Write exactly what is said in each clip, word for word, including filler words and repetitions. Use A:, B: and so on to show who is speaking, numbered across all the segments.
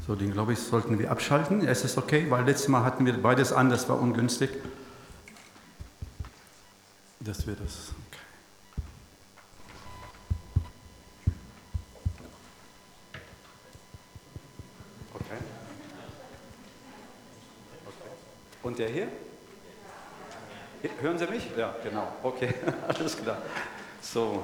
A: So, den glaube ich, sollten wir abschalten. Es ist okay, weil letztes Mal hatten wir beides an, das war ungünstig. Das wird das. Okay. Okay. Okay. Und der hier? Hören Sie mich? Ja, genau. Okay, alles klar. So.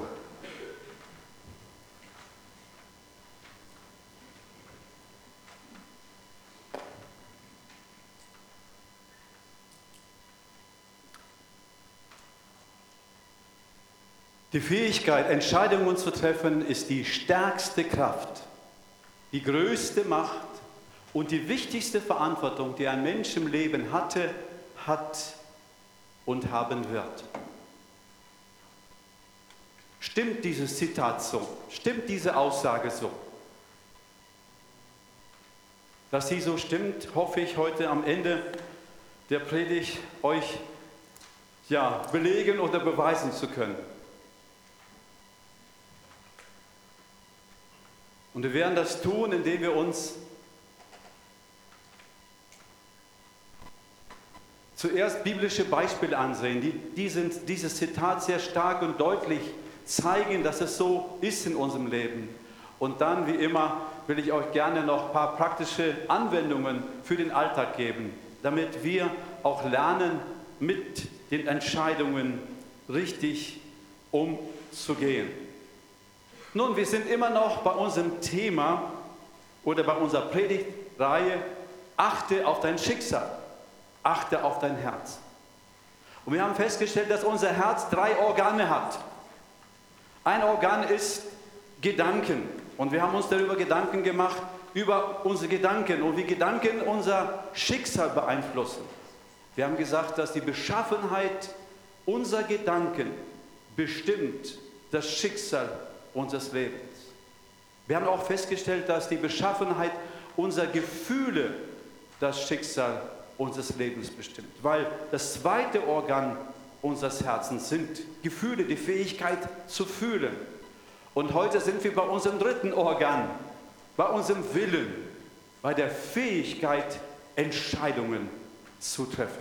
A: Die Fähigkeit, Entscheidungen zu treffen, ist die stärkste Kraft, die größte Macht und die wichtigste Verantwortung, die ein Mensch im Leben hatte, hat und haben wird. Stimmt dieses Zitat so? Stimmt diese Aussage so? Dass sie so stimmt, hoffe ich heute am Ende der Predigt euch ja, belegen oder beweisen zu können. Und wir werden das tun, indem wir uns zuerst biblische Beispiele ansehen, die diesen, dieses Zitat sehr stark und deutlich zeigen, dass es so ist in unserem Leben. Und dann, wie immer, will ich euch gerne noch ein paar praktische Anwendungen für den Alltag geben, damit wir auch lernen, mit den Entscheidungen richtig umzugehen. Nun, wir sind immer noch bei unserem Thema oder bei unserer Predigtreihe, achte auf dein Schicksal, achte auf dein Herz. Und wir haben festgestellt, dass unser Herz drei Organe hat. Ein Organ ist Gedanken. Und wir haben uns darüber Gedanken gemacht, über unsere Gedanken und wie Gedanken unser Schicksal beeinflussen. Wir haben gesagt, dass die Beschaffenheit unserer Gedanken bestimmt das Schicksal unseres Lebens. Wir haben auch festgestellt, dass die Beschaffenheit unserer Gefühle das Schicksal unseres Lebens bestimmt. Weil das zweite Organ unseres Herzens sind Gefühle, die Fähigkeit zu fühlen. Und heute sind wir bei unserem dritten Organ, bei unserem Willen, bei der Fähigkeit, Entscheidungen zu treffen.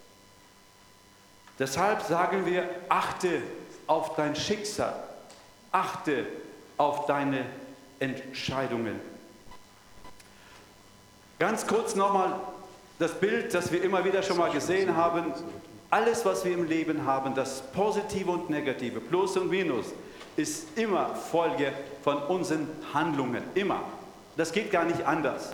A: Deshalb sagen wir, achte auf dein Schicksal. Achte auf deine Entscheidungen. Ganz kurz nochmal das Bild, das wir immer wieder schon mal gesehen haben. Alles, was wir im Leben haben, das Positive und Negative, Plus und Minus, ist immer Folge von unseren Handlungen. Immer. Das geht gar nicht anders.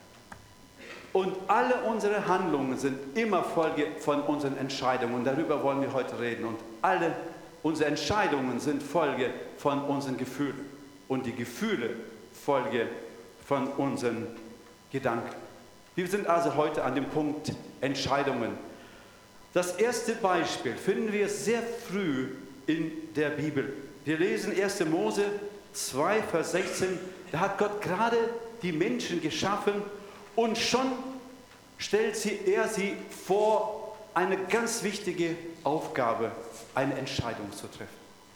A: Und alle unsere Handlungen sind immer Folge von unseren Entscheidungen. Darüber wollen wir heute reden. Und alle unsere Entscheidungen sind Folge von unseren Gefühlen und die Gefühle Folge von unseren Gedanken. Wir sind also heute an dem Punkt Entscheidungen. Das erste Beispiel finden wir sehr früh in der Bibel. Wir lesen erster Mose zwei, Vers sechzehn. Da hat Gott gerade die Menschen geschaffen und schon stellt sie, er sie vor eine ganz wichtige Aufgabe, eine Entscheidung zu treffen.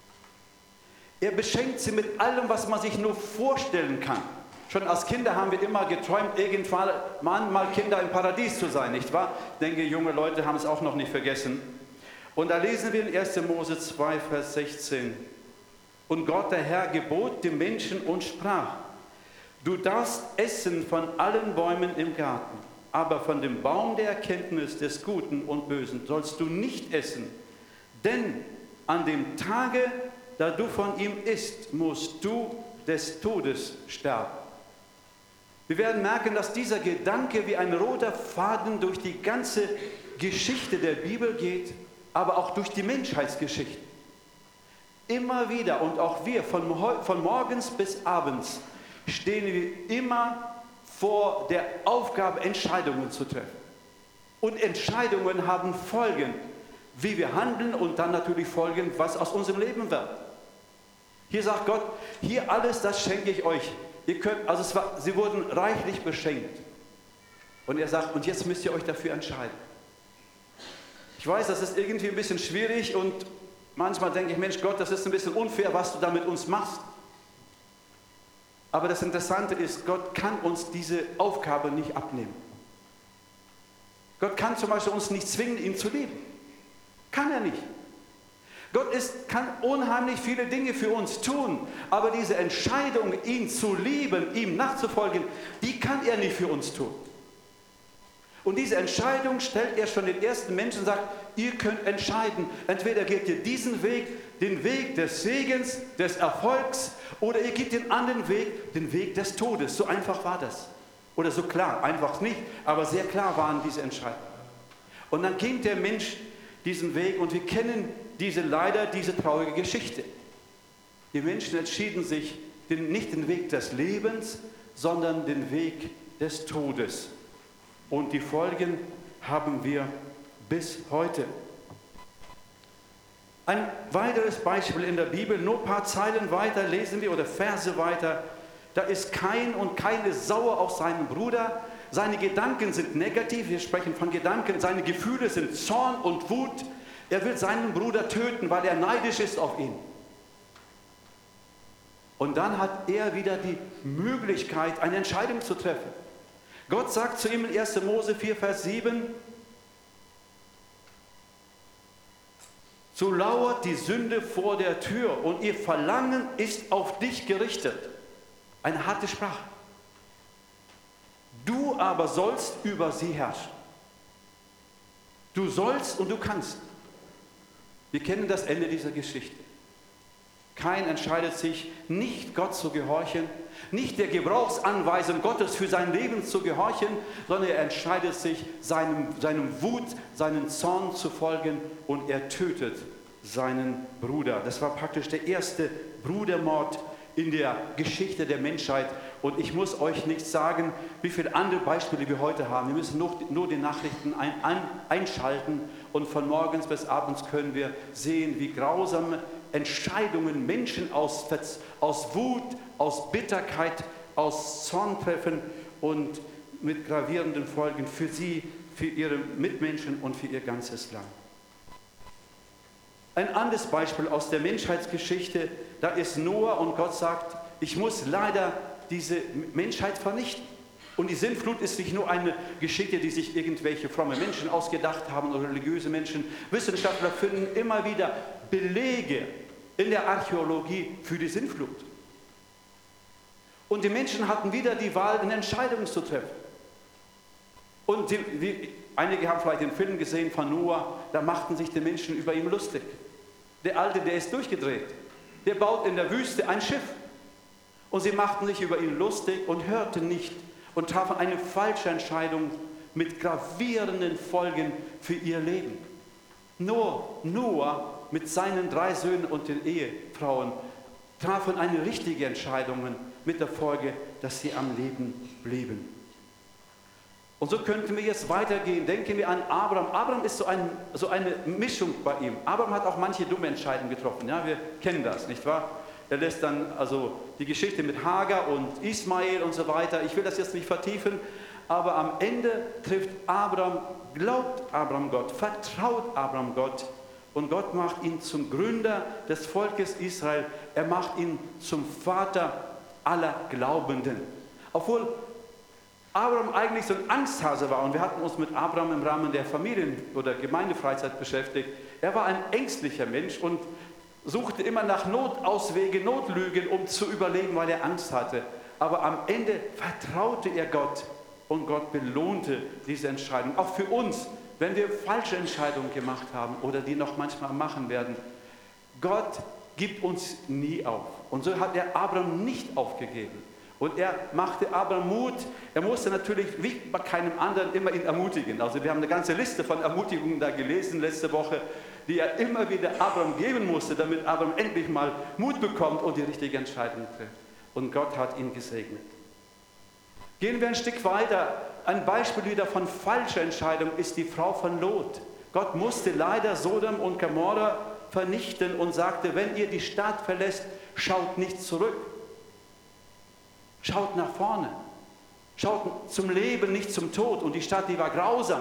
A: Er beschenkt sie mit allem, was man sich nur vorstellen kann. Schon als Kinder haben wir immer geträumt, irgendwann mal Kinder im Paradies zu sein, nicht wahr? Ich denke, junge Leute haben es auch noch nicht vergessen. Und da lesen wir in erster Mose zwei, Vers sechzehn. Und Gott, der Herr, gebot dem Menschen und sprach, du darfst essen von allen Bäumen im Garten, aber von dem Baum der Erkenntnis des Guten und Bösen sollst du nicht essen. Denn an dem Tage, da du von ihm isst, musst du des Todes sterben. Wir werden merken, dass dieser Gedanke wie ein roter Faden durch die ganze Geschichte der Bibel geht, aber auch durch die Menschheitsgeschichte. Immer wieder und auch wir, von, von morgens bis abends, stehen wir immer vor der Aufgabe, Entscheidungen zu treffen. Und Entscheidungen haben Folgen, wie wir handeln und dann natürlich Folgen, was aus unserem Leben wird. Hier sagt Gott, hier alles, das schenke ich euch. Ihr könnt, also es war, sie wurden reichlich beschenkt. Und er sagt, und jetzt müsst ihr euch dafür entscheiden. Ich weiß, das ist irgendwie ein bisschen schwierig und manchmal denke ich, Mensch Gott, das ist ein bisschen unfair, was du da mit uns machst. Aber das Interessante ist, Gott kann uns diese Aufgabe nicht abnehmen. Gott kann zum Beispiel uns nicht zwingen, ihn zu lieben. Kann er nicht. Gott ist, kann unheimlich viele Dinge für uns tun, aber diese Entscheidung, ihn zu lieben, ihm nachzufolgen, die kann er nicht für uns tun. Und diese Entscheidung stellt er schon den ersten Menschen und sagt, ihr könnt entscheiden, entweder geht ihr diesen Weg, den Weg des Segens, des Erfolgs, oder ihr geht den anderen Weg, den Weg des Todes. So einfach war das. Oder so klar, einfach nicht, aber sehr klar waren diese Entscheidungen. Und dann ging der Mensch diesen Weg und wir kennen diese leider diese traurige Geschichte. Die Menschen entschieden sich den, nicht den Weg des Lebens, sondern den Weg des Todes. Und die Folgen haben wir bis heute. Ein weiteres Beispiel in der Bibel, nur ein paar Zeilen weiter lesen wir oder Verse weiter. Da ist Kain und Kain ist sauer auf seinen Bruder. Seine Gedanken sind negativ, wir sprechen von Gedanken. Seine Gefühle sind Zorn und Wut. Er will seinen Bruder töten, weil er neidisch ist auf ihn. Und dann hat er wieder die Möglichkeit, eine Entscheidung zu treffen. Gott sagt zu ihm in erster Mose vier, Vers sieben, so lauert die Sünde vor der Tür und ihr Verlangen ist auf dich gerichtet. Eine harte Sprache. Du aber sollst über sie herrschen. Du sollst und du kannst. Wir kennen das Ende dieser Geschichte. Kain entscheidet sich, nicht Gott zu gehorchen, nicht der Gebrauchsanweisung Gottes für sein Leben zu gehorchen, sondern er entscheidet sich, seinem, seinem Wut, seinen Zorn zu folgen und er tötet seinen Bruder. Das war praktisch der erste Brudermord in der Geschichte der Menschheit. Und ich muss euch nicht sagen, wie viele andere Beispiele wir heute haben. Wir müssen nur, nur die Nachrichten ein, ein, einschalten und von morgens bis abends können wir sehen, wie grausame Entscheidungen Menschen aus, aus Wut, aus Bitterkeit, aus Zorn treffen und mit gravierenden Folgen für sie, für ihre Mitmenschen und für ihr ganzes Land. Ein anderes Beispiel aus der Menschheitsgeschichte, da ist Noah und Gott sagt, ich muss leider diese Menschheit vernichten. Und die Sintflut ist nicht nur eine Geschichte, die sich irgendwelche fromme Menschen ausgedacht haben oder religiöse Menschen. Wissenschaftler finden immer wieder Belege in der Archäologie für die Sintflut. Und die Menschen hatten wieder die Wahl, eine Entscheidung zu treffen. Und die, die, einige haben vielleicht den Film gesehen von Noah, da machten sich die Menschen über ihn lustig. Der Alte, der ist durchgedreht. Der baut in der Wüste ein Schiff. Und sie machten sich über ihn lustig und hörten nicht und trafen eine falsche Entscheidung mit gravierenden Folgen für ihr Leben. Nur Noah mit seinen drei Söhnen und den Ehefrauen trafen eine richtige Entscheidung mit der Folge, dass sie am Leben blieben. Und so könnten wir jetzt weitergehen. Denken wir an Abraham. Abraham ist so, ein, so eine Mischung bei ihm. Abraham hat auch manche dumme Entscheidungen getroffen. Ja, wir kennen das, nicht wahr? Er lässt dann also die Geschichte mit Hagar und Ismael und so weiter. Ich will das jetzt nicht vertiefen, aber am Ende trifft Abraham, glaubt Abraham Gott, vertraut Abraham Gott und Gott macht ihn zum Gründer des Volkes Israel. Er macht ihn zum Vater aller Glaubenden. Obwohl Abraham eigentlich so ein Angsthase war und wir hatten uns mit Abraham im Rahmen der Familien- oder Gemeindefreizeit beschäftigt. Er war ein ängstlicher Mensch und suchte immer nach Notauswege, Notlügen, um zu überleben, weil er Angst hatte. Aber am Ende vertraute er Gott und Gott belohnte diese Entscheidung. Auch für uns, wenn wir falsche Entscheidungen gemacht haben oder die noch manchmal machen werden. Gott gibt uns nie auf. Und so hat er Abraham nicht aufgegeben. Und er machte Abraham Mut. Er musste natürlich wie bei keinem anderen immer ihn ermutigen. Also wir haben eine ganze Liste von Ermutigungen da gelesen letzte Woche, die er immer wieder Abraham geben musste, damit Abraham endlich mal Mut bekommt und die richtige Entscheidung trifft. Und Gott hat ihn gesegnet. Gehen wir ein Stück weiter. Ein Beispiel wieder von falscher Entscheidung ist die Frau von Lot. Gott musste leider Sodom und Gomorra vernichten und sagte, wenn ihr die Stadt verlässt, schaut nicht zurück. Schaut nach vorne. Schaut zum Leben, nicht zum Tod. Und die Stadt, die war grausam.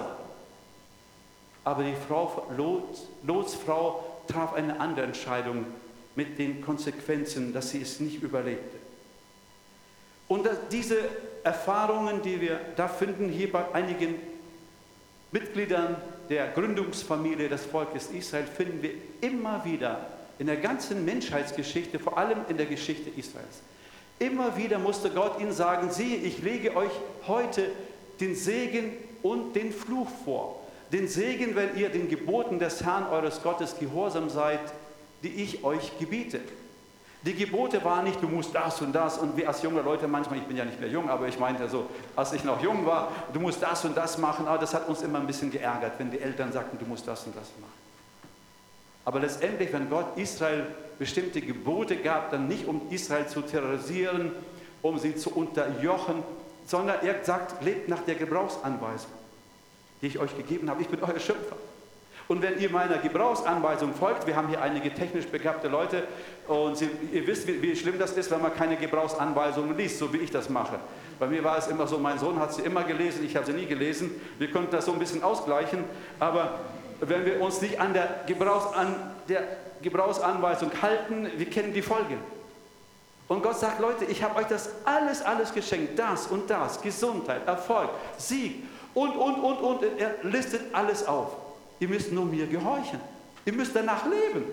A: Aber die Frau, Lot, Lots Frau traf eine andere Entscheidung mit den Konsequenzen, dass sie es nicht überlebte. Und das, diese Erfahrungen, die wir da finden, hier bei einigen Mitgliedern der Gründungsfamilie des Volkes Israel, finden wir immer wieder in der ganzen Menschheitsgeschichte, vor allem in der Geschichte Israels. Immer wieder musste Gott ihnen sagen, siehe, ich lege euch heute den Segen und den Fluch vor. Den Segen, wenn ihr den Geboten des Herrn eures Gottes gehorsam seid, die ich euch gebiete. Die Gebote waren nicht, du musst das und das, und wir als junge Leute manchmal, ich bin ja nicht mehr jung, aber ich meinte so, als ich noch jung war, du musst das und das machen, aber das hat uns immer ein bisschen geärgert, wenn die Eltern sagten, du musst das und das machen. Aber letztendlich, wenn Gott Israel bestimmte Gebote gab, dann nicht um Israel zu terrorisieren, um sie zu unterjochen, sondern er sagt, lebt nach der Gebrauchsanweisung, die ich euch gegeben habe. Ich bin euer Schöpfer. Und wenn ihr meiner Gebrauchsanweisung folgt, wir haben hier einige technisch begabte Leute und sie, ihr wisst, wie, wie schlimm das ist, wenn man keine Gebrauchsanweisungen liest, so wie ich das mache. Bei mir war es immer so, mein Sohn hat sie immer gelesen, ich habe sie nie gelesen. Wir konnten das so ein bisschen ausgleichen, aber wenn wir uns nicht an der, Gebrauchsan, der Gebrauchsanweisung halten, wir kennen die Folgen. Und Gott sagt, Leute, ich habe euch das alles, alles geschenkt, das und das, Gesundheit, Erfolg, Sieg und, und, und, und, er listet alles auf. Ihr müsst nur mir gehorchen. Ihr müsst danach leben.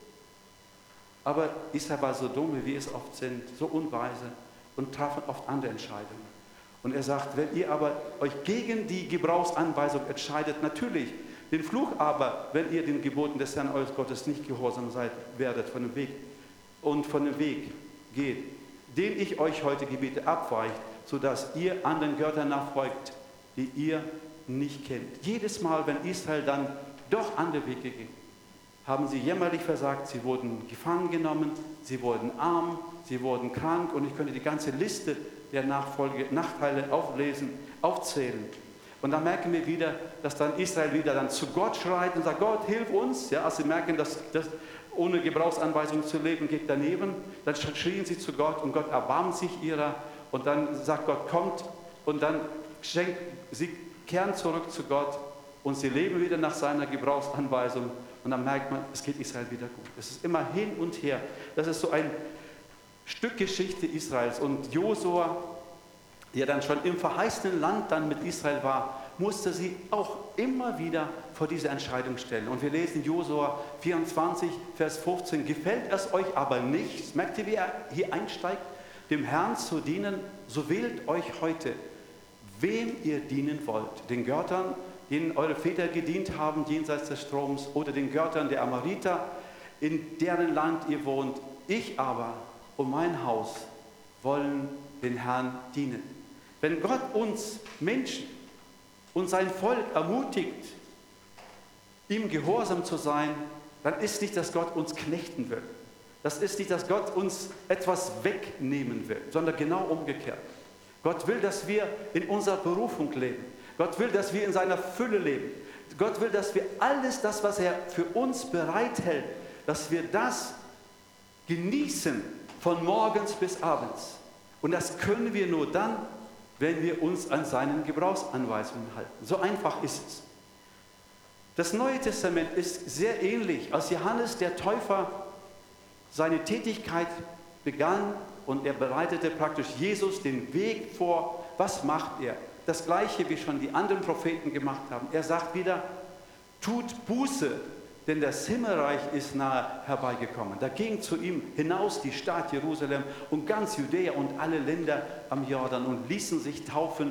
A: Aber Israel war so dumm, wie wir es oft sind, so unweise und trafen oft andere Entscheidungen. Und er sagt, wenn ihr aber euch gegen die Gebrauchsanweisung entscheidet, natürlich, den Fluch aber, wenn ihr den Geboten des Herrn eures Gottes nicht gehorsam seid, werdet von dem Weg und von dem Weg geht, den ich euch heute gebiete, abweicht, sodass ihr anderen Göttern nachfolgt, die ihr nicht kennt. Jedes Mal, wenn Israel dann doch andere Wege ging, haben sie jämmerlich versagt, sie wurden gefangen genommen, sie wurden arm, sie wurden krank und ich könnte die ganze Liste der Nachfolge, Nachteile auflesen, aufzählen. Und dann merken wir wieder, dass dann Israel wieder dann zu Gott schreit und sagt, Gott, hilf uns. Ja, als sie merken, dass das ohne Gebrauchsanweisung zu leben geht daneben, dann schrien sie zu Gott und Gott erbarmt sich ihrer und dann sagt Gott, kommt und dann schenkt sie kehren zurück zu Gott und sie leben wieder nach seiner Gebrauchsanweisung und dann merkt man, es geht Israel wieder gut. Es ist immer hin und her. Das ist so ein Stück Geschichte Israels und Josua, der dann schon im verheißenen Land dann mit Israel war, musste sie auch immer wieder vor diese Entscheidung stellen. Und wir lesen Josua vierundzwanzig, Vers fünfzehn, gefällt es euch aber nicht, merkt ihr, wie er hier einsteigt, dem Herrn zu dienen, so wählt euch heute, wem ihr dienen wollt, den Göttern, denen eure Väter gedient haben, jenseits des Stroms, oder den Göttern der Amoriter, in deren Land ihr wohnt. Ich aber und mein Haus wollen den Herrn dienen. Wenn Gott uns Menschen und sein Volk ermutigt, ihm gehorsam zu sein, dann ist nicht, dass Gott uns knechten will. Das ist nicht, dass Gott uns etwas wegnehmen will, sondern genau umgekehrt. Gott will, dass wir in unserer Berufung leben. Gott will, dass wir in seiner Fülle leben. Gott will, dass wir alles das, was er für uns bereithält, dass wir das genießen von morgens bis abends. Und das können wir nur dann, wenn wir uns an seinen Gebrauchsanweisungen halten. So einfach ist es. Das Neue Testament ist sehr ähnlich. Als Johannes der Täufer seine Tätigkeit begann und er bereitete praktisch Jesus den Weg vor, was macht er? Das Gleiche, wie schon die anderen Propheten gemacht haben. Er sagt wieder, tut Buße, denn das Himmelreich ist nahe herbeigekommen. Da ging zu ihm hinaus die Stadt Jerusalem und ganz Judäa und alle Länder am Jordan und ließen sich taufen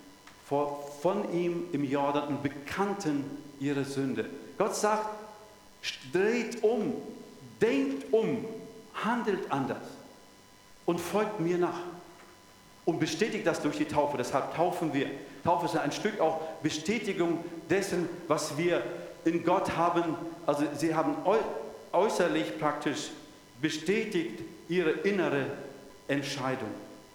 A: von ihm im Jordan und bekannten ihre Sünde. Gott sagt, dreht um, denkt um, handelt anders und folgt mir nach. Und bestätigt das durch die Taufe. Deshalb taufen wir. Taufe ist ein Stück auch Bestätigung dessen, was wir in Gott haben. Also sie haben äußerlich praktisch bestätigt ihre innere Entscheidung.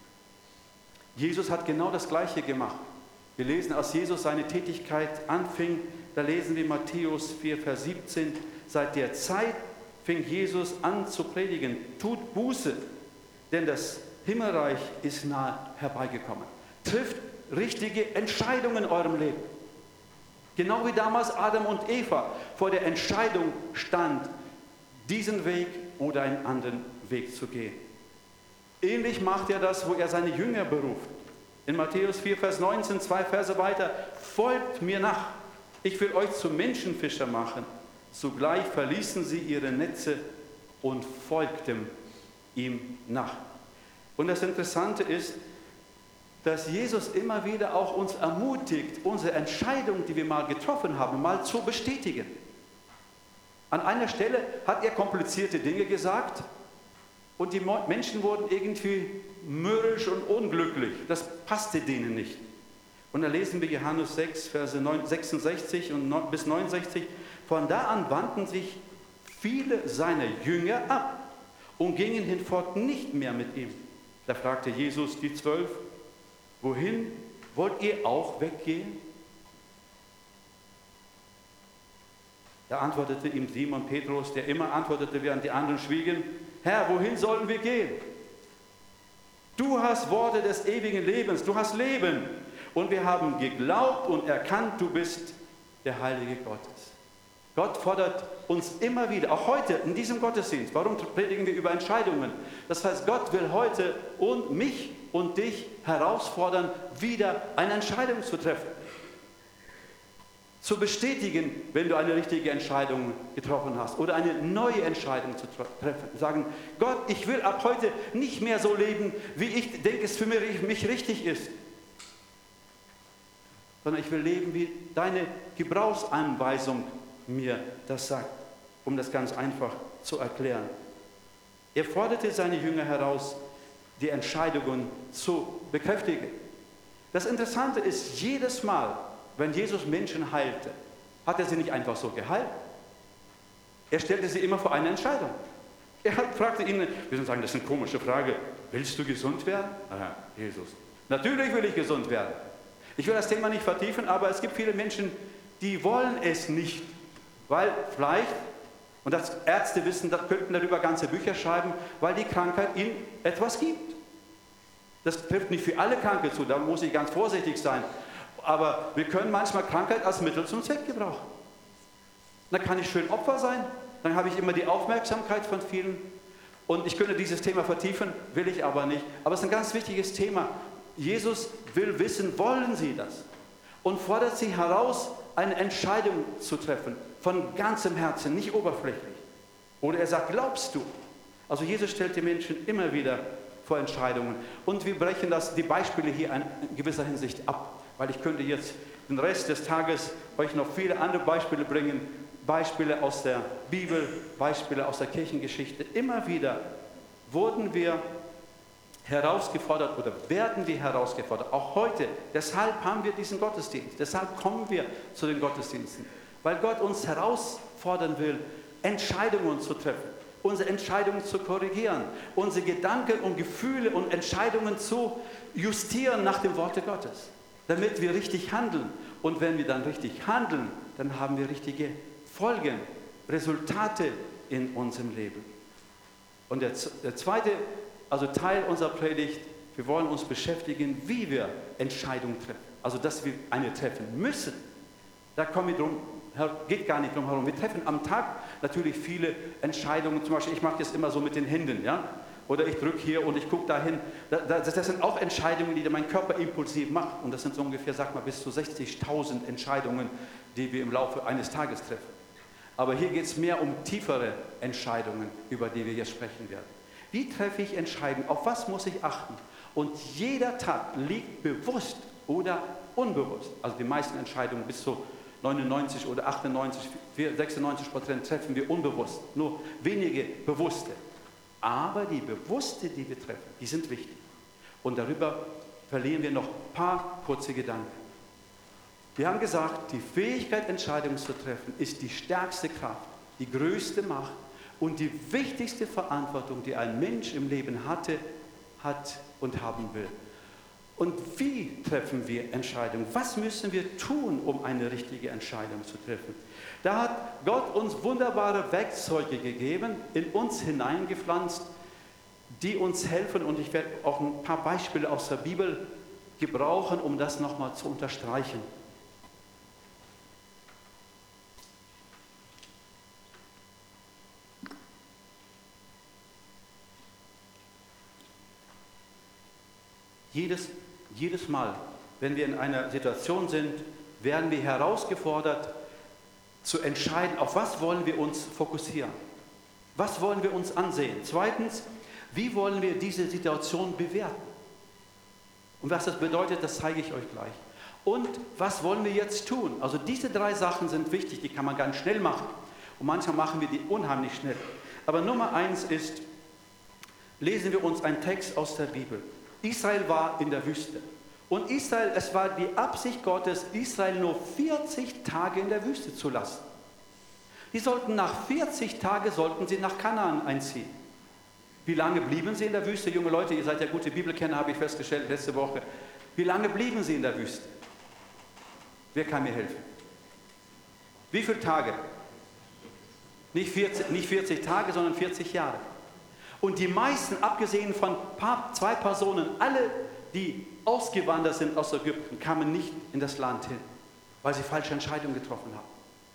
A: Jesus hat genau das Gleiche gemacht. Wir lesen, als Jesus seine Tätigkeit anfing, da lesen wir Matthäus vier, Vers siebzehn, seit der Zeit fing Jesus an zu predigen, tut Buße, denn das Himmelreich ist nahe herbeigekommen. Trifft richtige Entscheidungen in eurem Leben. Genau wie damals Adam und Eva vor der Entscheidung stand, diesen Weg oder einen anderen Weg zu gehen. Ähnlich macht er das, wo er seine Jünger beruft. In Matthäus vier, Vers neunzehn, zwei Verse weiter, folgt mir nach, ich will euch zu Menschenfischer machen. Sogleich verließen sie ihre Netze und folgten ihm nach. Und das Interessante ist, dass Jesus immer wieder auch uns ermutigt, unsere Entscheidung, die wir mal getroffen haben, mal zu bestätigen. An einer Stelle hat er komplizierte Dinge gesagt und die Menschen wurden irgendwie mürrisch und unglücklich. Das passte denen nicht. Und da lesen wir Johannes sechs, Verse sechsundsechzig und bis neunundsechzig. Von da an wandten sich viele seiner Jünger ab und gingen hinfort nicht mehr mit ihm. Da fragte Jesus die Zwölf, wohin wollt ihr auch weggehen? Da antwortete ihm Simon Petrus, der immer antwortete, während die anderen schwiegen, Herr, wohin sollen wir gehen? Du hast Worte des ewigen Lebens, du hast Leben. Und wir haben geglaubt und erkannt, du bist der Heilige Gottes. Gott fordert uns immer wieder, auch heute in diesem Gottesdienst, warum predigen wir über Entscheidungen? Das heißt, Gott will heute und mich und dich herausfordern, wieder eine Entscheidung zu treffen. Zu bestätigen, wenn du eine richtige Entscheidung getroffen hast oder eine neue Entscheidung zu treffen. Sagen, Gott, ich will ab heute nicht mehr so leben, wie ich denke, es für mich richtig ist. Sondern ich will leben, wie deine Gebrauchsanweisung mir das sagt, um das ganz einfach zu erklären. Er forderte seine Jünger heraus, die Entscheidungen zu bekräftigen. Das Interessante ist, jedes Mal, wenn Jesus Menschen heilte, hat er sie nicht einfach so geheilt. Er stellte sie immer vor eine Entscheidung. Er fragte ihnen, wir sollen sagen, das ist eine komische Frage, willst du gesund werden? Aha, Jesus, natürlich will ich gesund werden. Ich will das Thema nicht vertiefen, aber es gibt viele Menschen, die wollen es nicht, weil vielleicht, und das Ärzte wissen, das könnten darüber ganze Bücher schreiben, weil die Krankheit ihnen etwas gibt. Das trifft nicht für alle Kranke zu, da muss ich ganz vorsichtig sein. Aber wir können manchmal Krankheit als Mittel zum Zweck gebrauchen. Dann kann ich schön Opfer sein, dann habe ich immer die Aufmerksamkeit von vielen. Und ich könnte dieses Thema vertiefen, will ich aber nicht. Aber es ist ein ganz wichtiges Thema. Jesus will wissen, wollen Sie das? Und fordert Sie heraus, eine Entscheidung zu treffen, von ganzem Herzen, nicht oberflächlich. Oder er sagt, glaubst du? Also Jesus stellt die Menschen immer wieder vor Entscheidungen. Und wir brechen das, die Beispiele hier in gewisser Hinsicht ab. Weil ich könnte jetzt den Rest des Tages euch noch viele andere Beispiele bringen. Beispiele aus der Bibel, Beispiele aus der Kirchengeschichte. Immer wieder wurden wir herausgefordert oder werden wir herausgefordert. Auch heute. Deshalb haben wir diesen Gottesdienst. Deshalb kommen wir zu den Gottesdiensten. Weil Gott uns herausfordern will, Entscheidungen zu treffen. Unsere Entscheidungen zu korrigieren. Unsere Gedanken und Gefühle und Entscheidungen zu justieren nach dem Worte Gottes. Damit wir richtig handeln. Und wenn wir dann richtig handeln, dann haben wir richtige Folgen, Resultate in unserem Leben. Und der, der zweite also Teil unserer Predigt, wir wollen uns beschäftigen, wie wir Entscheidungen treffen. Also, dass wir eine treffen müssen. Da kommen wir drum, geht gar nicht drum herum. Wir treffen am Tag natürlich viele Entscheidungen. Zum Beispiel, ich mache das immer so mit den Händen, ja? Oder ich drücke hier und ich gucke dahin. Das, das sind auch Entscheidungen, die mein Körper impulsiv macht. Und das sind so ungefähr, sag mal, bis zu sechzigtausend Entscheidungen, die wir im Laufe eines Tages treffen. Aber hier geht es mehr um tiefere Entscheidungen, über die wir jetzt sprechen werden. Wie treffe ich Entscheidungen? Auf was muss ich achten? Und jeder Tag liegt bewusst oder unbewusst. Also die meisten Entscheidungen bis zu neunundneunzig oder achtundneunzig, sechsundneunzig Prozent treffen wir unbewusst. Nur wenige bewusste. Aber die bewusste, die wir treffen, die sind wichtig. Und darüber verlieren wir noch ein paar kurze Gedanken. Wir haben gesagt, die Fähigkeit, Entscheidungen zu treffen, ist die stärkste Kraft, die größte Macht und die wichtigste Verantwortung, die ein Mensch im Leben hatte, hat und haben will. Und wie treffen wir Entscheidungen? Was müssen wir tun, um eine richtige Entscheidung zu treffen? Da hat Gott uns wunderbare Werkzeuge gegeben, in uns hineingepflanzt, die uns helfen. Und ich werde auch ein paar Beispiele aus der Bibel gebrauchen, um das nochmal zu unterstreichen. Jedes, jedes Mal, wenn wir in einer Situation sind, werden wir herausgefordert zu entscheiden, auf was wollen wir uns fokussieren. Was wollen wir uns ansehen? Zweitens, wie wollen wir diese Situation bewerten? Und was das bedeutet, das zeige ich euch gleich. Und was wollen wir jetzt tun? Also diese drei Sachen sind wichtig, die kann man ganz schnell machen. Und manchmal machen wir die unheimlich schnell. Aber Nummer eins ist, lesen wir uns einen Text aus der Bibel. Israel war in der Wüste. Und Israel, es war die Absicht Gottes, Israel nur vierzig Tage in der Wüste zu lassen. Die sollten nach vierzig Tagen sollten sie nach Kanaan einziehen. Wie lange blieben sie in der Wüste? Junge Leute, ihr seid ja gute Bibelkenner, habe ich festgestellt letzte Woche. Wie lange blieben sie in der Wüste? Wer kann mir helfen? Wie viele Tage? Nicht vierzig, nicht vierzig Tage, sondern vierzig Jahre. Und die meisten, abgesehen von paar, zwei Personen, alle, die ausgewandert sind aus Ägypten, kamen nicht in das Land hin, weil sie falsche Entscheidungen getroffen haben.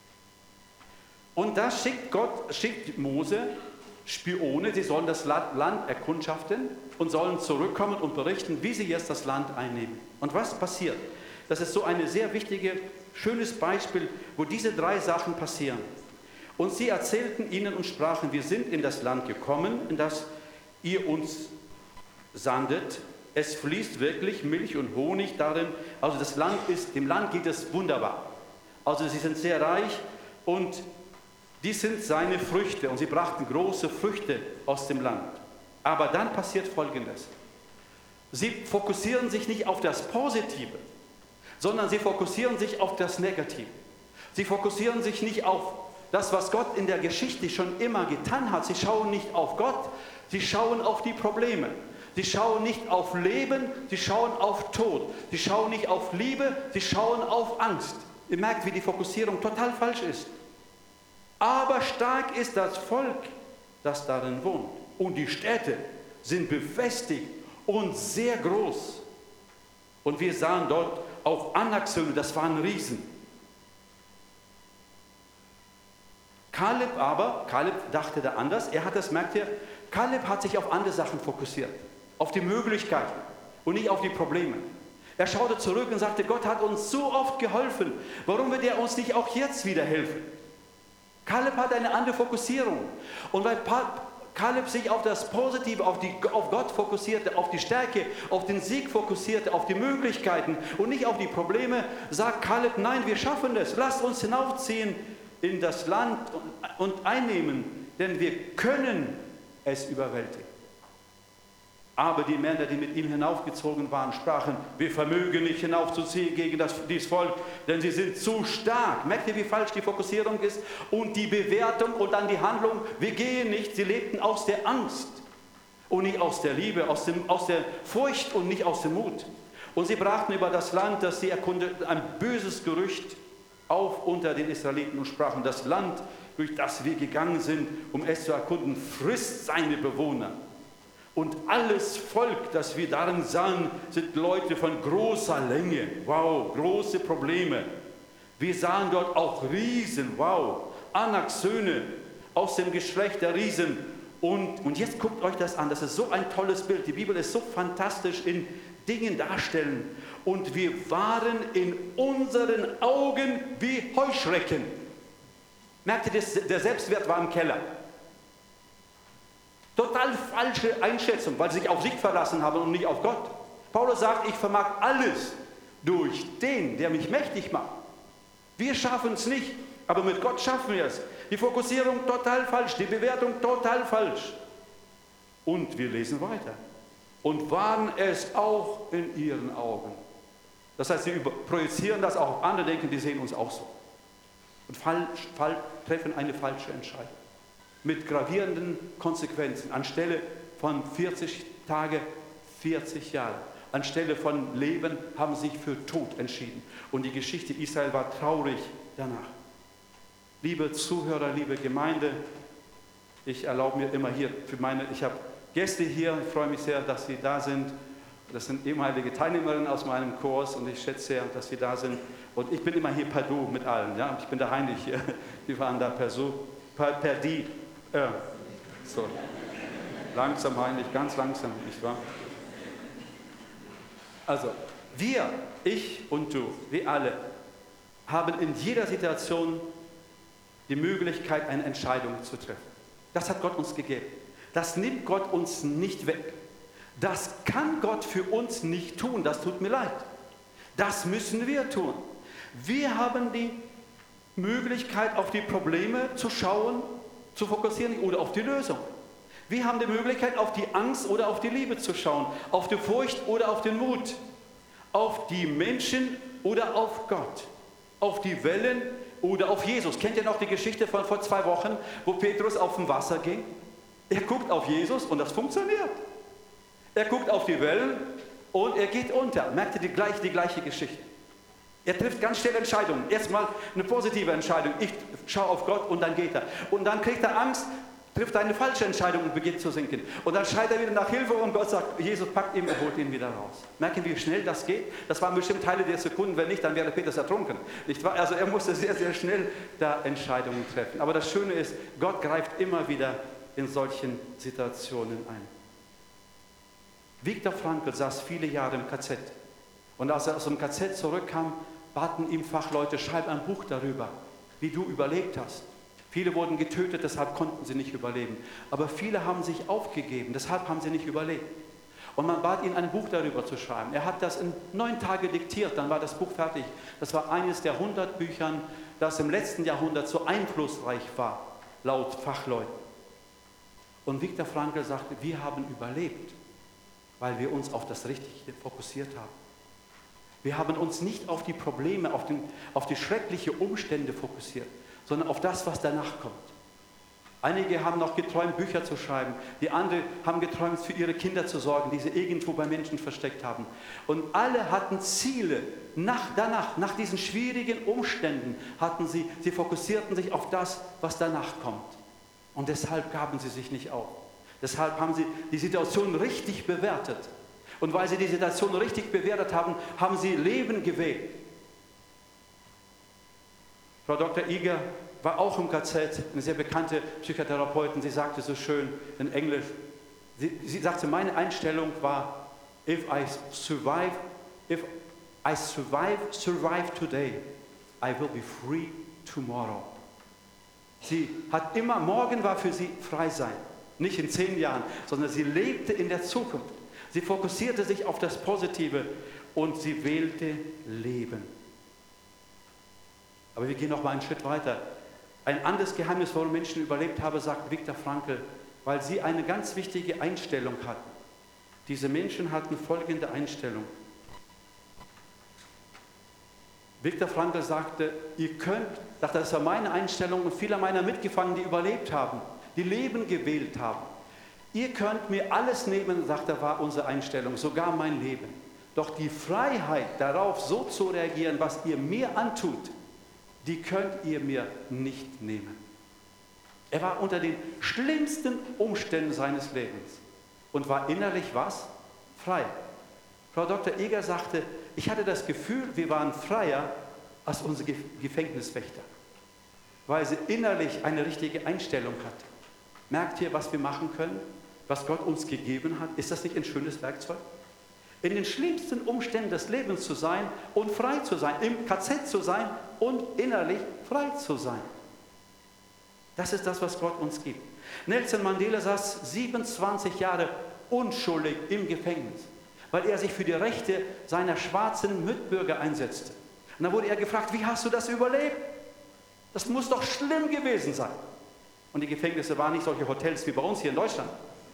A: Und da schickt Gott, schickt Mose Spione, sie sollen das Land erkundschaften und sollen zurückkommen und berichten, wie sie jetzt das Land einnehmen. Und was passiert? Das ist so ein sehr wichtiges, schönes Beispiel, wo diese drei Sachen passieren. Und sie erzählten ihnen und sprachen, wir sind in das Land gekommen, in das ihr uns sandet. Es fließt wirklich Milch und Honig darin. Also das Land ist, dem Land geht es wunderbar. Also sie sind sehr reich und dies sind seine Früchte. Und sie brachten große Früchte aus dem Land. Aber dann passiert Folgendes. Sie fokussieren sich nicht auf das Positive, sondern sie fokussieren sich auf das Negative. Sie fokussieren sich nicht auf das, was Gott in der Geschichte schon immer getan hat. Sie schauen nicht auf Gott, sie schauen auf die Probleme. Sie schauen nicht auf Leben, sie schauen auf Tod. Sie schauen nicht auf Liebe, sie schauen auf Angst. Ihr merkt, wie die Fokussierung total falsch ist. Aber stark ist das Volk, das darin wohnt. Und die Städte sind befestigt und sehr groß. Und wir sahen dort auch Anaksöhne, das waren Riesen. Kaleb aber, Kaleb dachte da anders, er hat das, merkt ihr, Kaleb hat sich auf andere Sachen fokussiert, auf die Möglichkeiten und nicht auf die Probleme. Er schaute zurück und sagte, Gott hat uns so oft geholfen, warum wird er uns nicht auch jetzt wieder helfen? Kaleb hat eine andere Fokussierung. Und weil Kaleb sich auf das Positive, auf, die, auf Gott fokussierte, auf die Stärke, auf den Sieg fokussierte, auf die Möglichkeiten und nicht auf die Probleme, sagt Kaleb, nein, wir schaffen es, lasst uns hinaufziehen in das Land und, und einnehmen, denn wir können es überwältigen. Aber die Männer, die mit ihm hinaufgezogen waren, sprachen, wir vermögen nicht hinaufzuziehen gegen das, dieses Volk, denn sie sind zu stark. Merkt ihr, wie falsch die Fokussierung ist? Und die Bewertung und dann die Handlung, wir gehen nicht. Sie lebten aus der Angst und nicht aus der Liebe, aus, dem, aus der Furcht und nicht aus dem Mut. Und sie brachten über das Land, das sie erkundeten, ein böses Gerücht auf unter den Israeliten und sprachen, das Land, durch das wir gegangen sind, um es zu erkunden, frisst seine Bewohner. Und alles Volk, das wir darin sahen, sind Leute von großer Länge. Wow, große Probleme. Wir sahen dort auch Riesen. Wow, Anaksöhne aus dem Geschlecht der Riesen. Und, und jetzt guckt euch das an. Das ist so ein tolles Bild. Die Bibel ist so fantastisch in Dingen darstellen. Und wir waren in unseren Augen wie Heuschrecken. Merkt ihr, das, der Selbstwert war im Keller. Total falsche Einschätzung, weil sie sich auf sich verlassen haben und nicht auf Gott. Paulus sagt, ich vermag alles durch den, der mich mächtig macht. Wir schaffen es nicht, aber mit Gott schaffen wir es. Die Fokussierung total falsch, die Bewertung total falsch. Und wir lesen weiter. Und waren es auch in ihren Augen. Das heißt, sie projizieren das auch auf andere, denken, die sehen uns auch so. Und fall, fall, treffen eine falsche Entscheidung. Mit gravierenden Konsequenzen. Anstelle von vierzig Tage, vierzig Jahre. Anstelle von Leben haben sie sich für Tod entschieden. Und die Geschichte Israel war traurig danach. Liebe Zuhörer, liebe Gemeinde, ich erlaube mir immer hier für meine, ich habe Gäste hier, ich freue mich sehr, dass Sie da sind. Das sind ehemalige Teilnehmerinnen aus meinem Kurs und ich schätze sehr, dass Sie da sind. Und ich bin immer hier per Du mit allen. Ja? Ich bin der Heinrich hier, die waren da per Du, per, per Die. Äh, so, langsam Heinrich, ganz langsam, nicht wahr? Also, wir, ich und du, wir alle, haben in jeder Situation die Möglichkeit, eine Entscheidung zu treffen. Das hat Gott uns gegeben. Das nimmt Gott uns nicht weg. Das kann Gott für uns nicht tun, das tut mir leid. Das müssen wir tun. Wir haben die Möglichkeit, auf die Probleme zu schauen, zu fokussieren oder auf die Lösung. Wir haben die Möglichkeit, auf die Angst oder auf die Liebe zu schauen, auf die Furcht oder auf den Mut, auf die Menschen oder auf Gott, auf die Wellen oder auf Jesus. Kennt ihr noch die Geschichte von vor zwei Wochen, wo Petrus auf dem Wasser ging? Er guckt auf Jesus und das funktioniert. Er guckt auf die Wellen und er geht unter. Merkt ihr die gleiche, die gleiche Geschichte? Er trifft ganz schnell Entscheidungen. Erstmal eine positive Entscheidung. Ich schaue auf Gott und dann geht er. Und dann kriegt er Angst, trifft eine falsche Entscheidung und beginnt zu sinken. Und dann schreit er wieder nach Hilfe und Gott sagt, Jesus packt ihn und holt ihn wieder raus. Merken wir, wie schnell das geht? Das waren bestimmt Teile der Sekunden. Wenn nicht, dann wäre Petrus ertrunken. Nicht wahr? Also er musste sehr, sehr schnell da Entscheidungen treffen. Aber das Schöne ist, Gott greift immer wieder in solchen Situationen ein. Viktor Frankl saß viele Jahre im K Z. Und als er aus dem K Z zurückkam, baten ihm Fachleute, schreib ein Buch darüber, wie du überlebt hast. Viele wurden getötet, deshalb konnten sie nicht überleben. Aber viele haben sich aufgegeben, deshalb haben sie nicht überlebt. Und man bat ihn, ein Buch darüber zu schreiben. Er hat das in neun Tagen diktiert, dann war das Buch fertig. Das war eines der hundert Büchern, das im letzten Jahrhundert so einflussreich war, laut Fachleuten. Und Viktor Frankl sagte, wir haben überlebt, weil wir uns auf das Richtige fokussiert haben. Wir haben uns nicht auf die Probleme, auf, den, auf die schrecklichen Umstände fokussiert, sondern auf das, was danach kommt. Einige haben noch geträumt, Bücher zu schreiben. Die anderen haben geträumt, für ihre Kinder zu sorgen, die sie irgendwo bei Menschen versteckt haben. Und alle hatten Ziele. Nach, danach, nach diesen schwierigen Umständen hatten sie, sie fokussierten sich auf das, was danach kommt. Und deshalb gaben sie sich nicht auf. Deshalb haben sie die Situation richtig bewertet. Und weil sie die Situation richtig bewertet haben, haben sie Leben gewählt. Frau Doktor Iger war auch im K Z, eine sehr bekannte Psychotherapeutin. Sie sagte so schön in Englisch, sie, sie sagte, meine Einstellung war, if I survive, if I survive, survive today, I will be free tomorrow. Sie hat immer, morgen war für sie frei sein. Nicht in zehn Jahren, sondern sie lebte in der Zukunft. Sie fokussierte sich auf das Positive und sie wählte Leben. Aber wir gehen noch mal einen Schritt weiter. Ein anderes Geheimnis, warum Menschen überlebt haben, sagt Viktor Frankl, weil sie eine ganz wichtige Einstellung hatten. Diese Menschen hatten folgende Einstellung. Viktor Frankl sagte, ihr könnt, dachte, das war meine Einstellung und viele meiner Mitgefangenen, die überlebt haben, die Leben gewählt haben. Ihr könnt mir alles nehmen, sagte, war unsere Einstellung, sogar mein Leben. Doch die Freiheit, darauf so zu reagieren, was ihr mir antut, die könnt ihr mir nicht nehmen. Er war unter den schlimmsten Umständen seines Lebens und war innerlich was? Frei. Frau Doktor Eger sagte, ich hatte das Gefühl, wir waren freier als unsere Gefängniswächter, weil sie innerlich eine richtige Einstellung hatte. Merkt ihr, was wir machen können? Was Gott uns gegeben hat? Ist das nicht ein schönes Werkzeug? In den schlimmsten Umständen des Lebens zu sein und frei zu sein, im K Z zu sein und innerlich frei zu sein. Das ist das, was Gott uns gibt. Nelson Mandela saß siebenundzwanzig Jahre unschuldig im Gefängnis, weil er sich für die Rechte seiner schwarzen Mitbürger einsetzte. Und dann wurde er gefragt, wie hast du das überlebt? Das muss doch schlimm gewesen sein. Und die Gefängnisse waren nicht solche Hotels wie bei uns hier in Deutschland.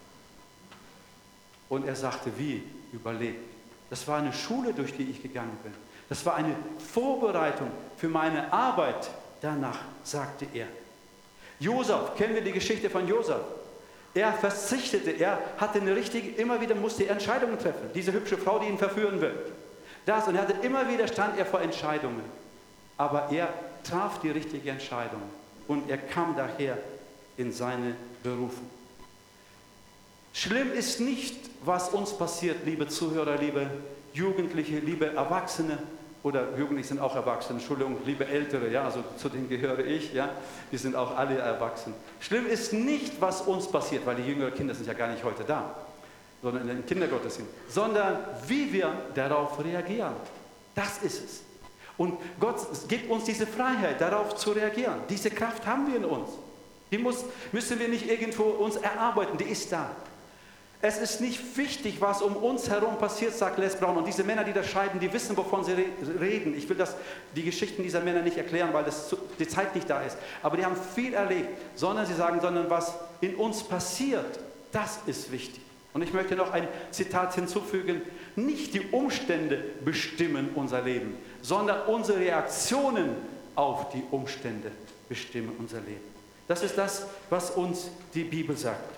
A: Und er sagte, wie überlebt? Das war eine Schule, durch die ich gegangen bin. Das war eine Vorbereitung für meine Arbeit danach, sagte er. Josef, kennen wir die Geschichte von Josef? Er verzichtete, er hatte eine richtige, immer wieder musste er Entscheidungen treffen. Diese hübsche Frau, die ihn verführen will. Das, und er hatte immer wieder, stand er vor Entscheidungen. Aber er traf die richtige Entscheidung. Und er kam daher in seine Berufung. Schlimm ist nicht, was uns passiert, liebe Zuhörer, liebe Jugendliche, liebe Erwachsene, oder Jugendliche sind auch Erwachsene, Entschuldigung, liebe Ältere, ja, also zu denen gehöre ich, ja, die sind auch alle erwachsen. Schlimm ist nicht, was uns passiert, weil die jüngeren Kinder sind ja gar nicht heute da. sondern in den Kindergottesdienst, sondern wie wir darauf reagieren. Das ist es. Und Gott gibt uns diese Freiheit, darauf zu reagieren. Diese Kraft haben wir in uns. Die muss, müssen wir nicht irgendwo uns erarbeiten, die ist da. Es ist nicht wichtig, was um uns herum passiert, sagt Les Brown. Und diese Männer, die das scheiden, die wissen, wovon sie reden. Ich will das, die Geschichten dieser Männer nicht erklären, weil das, die Zeit nicht da ist. Aber die haben viel erlebt, sondern sie sagen, sondern was in uns passiert, das ist wichtig. Und ich möchte noch ein Zitat hinzufügen. Nicht die Umstände bestimmen unser Leben, sondern unsere Reaktionen auf die Umstände bestimmen unser Leben. Das ist das, was uns die Bibel sagt.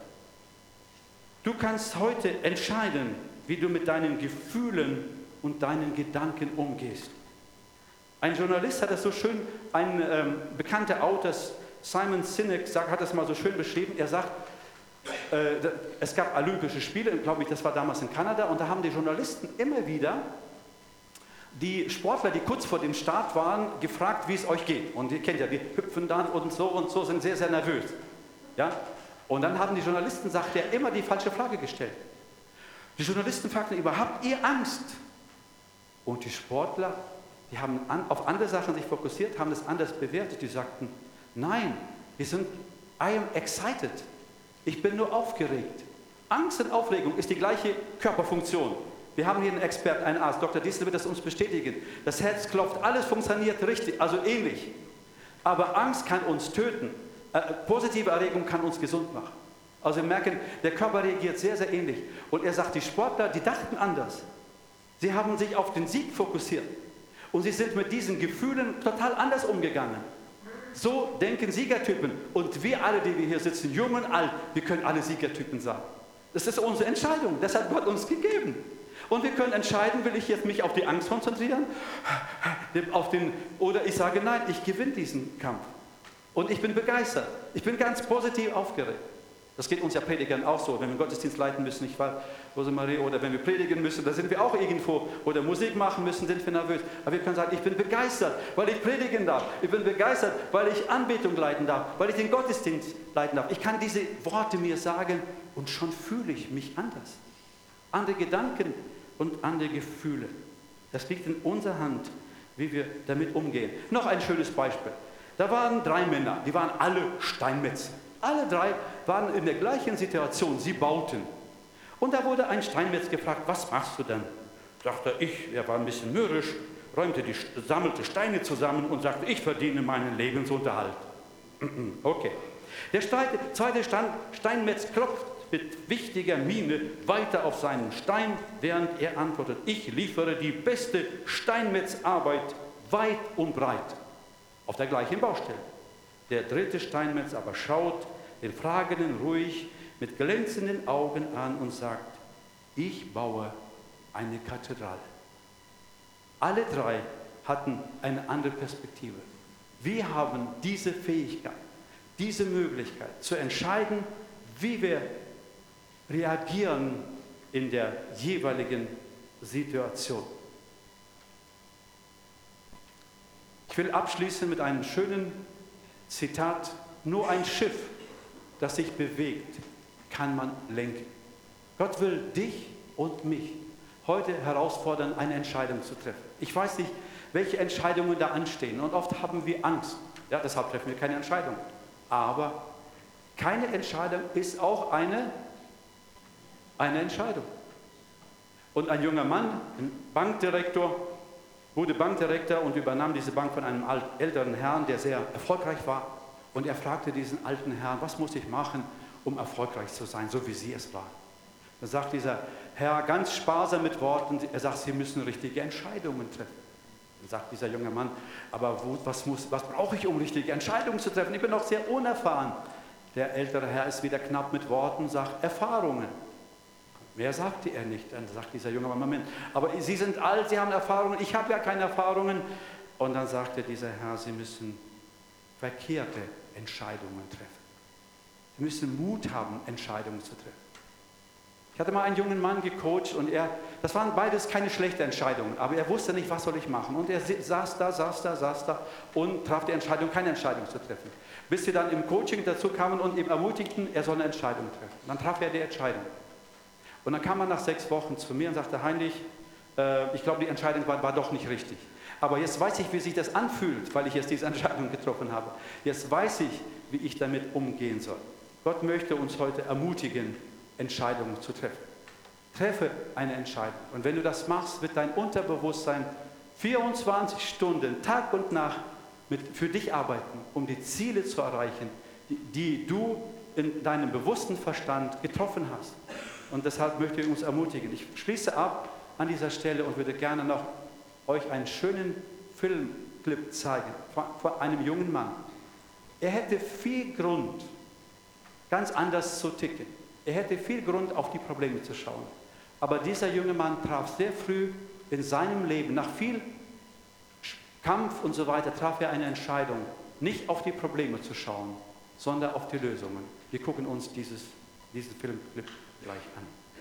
A: Du kannst heute entscheiden, wie du mit deinen Gefühlen und deinen Gedanken umgehst. Ein Journalist hat das so schön, ein ähm, bekannter Autor, Simon Sinek, sagt, hat das mal so schön beschrieben. Er sagt, äh, es gab Olympische Spiele, glaube ich, das war damals in Kanada, und da haben die Journalisten immer wieder die Sportler, die kurz vor dem Start waren, gefragt, wie es euch geht. Und ihr kennt ja, die hüpfen dann und so und so, sind sehr, sehr nervös. Ja? Und dann haben die Journalisten, sagt er, immer die falsche Frage gestellt. Die Journalisten fragten immer, habt ihr Angst? Und die Sportler, die haben an, auf andere Sachen sich fokussiert, haben das anders bewertet. Die sagten, nein, wir sind, I am excited. Ich bin nur aufgeregt. Angst und Aufregung ist die gleiche Körperfunktion. Wir haben hier einen Experten, einen Arzt, Doktor Diesel wird das uns bestätigen. Das Herz klopft, alles funktioniert richtig, also ähnlich. Aber Angst kann uns töten. Äh, positive Erregung kann uns gesund machen. Also wir merken, der Körper reagiert sehr, sehr ähnlich. Und er sagt, die Sportler, die dachten anders. Sie haben sich auf den Sieg fokussiert. Und sie sind mit diesen Gefühlen total anders umgegangen. So denken Siegertypen. Und wir alle, die wir hier sitzen, jung und alt, wir können alle Siegertypen sein. Das ist unsere Entscheidung. Das hat Gott uns gegeben. Und wir können entscheiden, will ich jetzt mich auf die Angst konzentrieren? Auf den, oder ich sage, nein, ich gewinne diesen Kampf. Und ich bin begeistert. Ich bin ganz positiv aufgeregt. Das geht uns ja Predigern auch so. Wenn wir einen Gottesdienst leiten müssen, nicht wahr, Rosemarie, oder wenn wir predigen müssen, da sind wir auch irgendwo, oder Musik machen müssen, sind wir nervös. Aber wir können sagen, ich bin begeistert, weil ich predigen darf. Ich bin begeistert, weil ich Anbetung leiten darf, weil ich den Gottesdienst leiten darf. Ich kann diese Worte mir sagen und schon fühle ich mich anders. Andere Gedanken und andere Gefühle. Das liegt in unserer Hand, wie wir damit umgehen. Noch ein schönes Beispiel. Da waren drei Männer, die waren alle Steinmetze. Alle drei waren in der gleichen Situation, sie bauten. Und da wurde ein Steinmetz gefragt, was machst du denn? Sagte ich, er war ein bisschen mürrisch, räumte die, sammelte Steine zusammen und sagte, ich verdiene meinen Lebensunterhalt. Okay. Der zweite Steinmetz klopft mit wichtiger Miene weiter auf seinen Stein, während er antwortet, ich liefere die beste Steinmetzarbeit weit und breit. Auf der gleichen Baustelle. Der dritte Steinmetz aber schaut den Fragenden ruhig mit glänzenden Augen an und sagt, ich baue eine Kathedrale. Alle drei hatten eine andere Perspektive. Wir haben diese Fähigkeit, diese Möglichkeit zu entscheiden, wie wir reagieren in der jeweiligen Situation. Ich will abschließen mit einem schönen Zitat. Nur ein Schiff, das sich bewegt, kann man lenken. Gott will dich und mich heute herausfordern, eine Entscheidung zu treffen. Ich weiß nicht, welche Entscheidungen da anstehen. Und oft haben wir Angst. Ja, deshalb treffen wir keine Entscheidung. Aber keine Entscheidung ist auch eine, eine Entscheidung. Und ein junger Mann, ein Bankdirektor, wurde Bankdirektor und übernahm diese Bank von einem alt, älteren Herrn, der sehr erfolgreich war. Und er fragte diesen alten Herrn, was muss ich machen, um erfolgreich zu sein, so wie Sie es waren. Dann sagt dieser Herr ganz sparsam mit Worten, er sagt, Sie müssen richtige Entscheidungen treffen. Dann sagt dieser junge Mann, aber wo, was, muss, was brauche ich, um richtige Entscheidungen zu treffen? Ich bin noch sehr unerfahren. Der ältere Herr ist wieder knapp mit Worten, sagt Erfahrungen. Mehr sagte er nicht. Dann sagt dieser junge Mann, Moment, aber Sie sind alt, Sie haben Erfahrungen, ich habe ja keine Erfahrungen. Und dann sagte dieser Herr, Sie müssen verkehrte Entscheidungen treffen. Sie müssen Mut haben, Entscheidungen zu treffen. Ich hatte mal einen jungen Mann gecoacht und er, das waren beides keine schlechten Entscheidungen, aber er wusste nicht, was soll ich machen. Und er saß da, saß da, saß da und traf die Entscheidung, keine Entscheidung zu treffen. Bis wir dann im Coaching dazu kamen und ihm ermutigten, er soll eine Entscheidung treffen. Dann traf er die Entscheidung. Und dann kam er nach sechs Wochen zu mir und sagte, Heinrich, äh, ich glaube, die Entscheidung war, war doch nicht richtig. Aber jetzt weiß ich, wie sich das anfühlt, weil ich jetzt diese Entscheidung getroffen habe. Jetzt weiß ich, wie ich damit umgehen soll. Gott möchte uns heute ermutigen, Entscheidungen zu treffen. Treffe eine Entscheidung. Und wenn du das machst, wird dein Unterbewusstsein vierundzwanzig Stunden, Tag und Nacht mit, für dich arbeiten, um die Ziele zu erreichen, die, die du in deinem bewussten Verstand getroffen hast. Und deshalb möchte ich uns ermutigen. Ich schließe ab an dieser Stelle und würde gerne noch euch einen schönen Filmclip zeigen von, von einem jungen Mann. Er hätte viel Grund, ganz anders zu ticken. Er hätte viel Grund, auf die Probleme zu schauen. Aber dieser junge Mann traf sehr früh in seinem Leben, nach viel Kampf und so weiter, traf er eine Entscheidung, nicht auf die Probleme zu schauen, sondern auf die Lösungen. Wir gucken uns dieses, diesen Filmclip gleich an.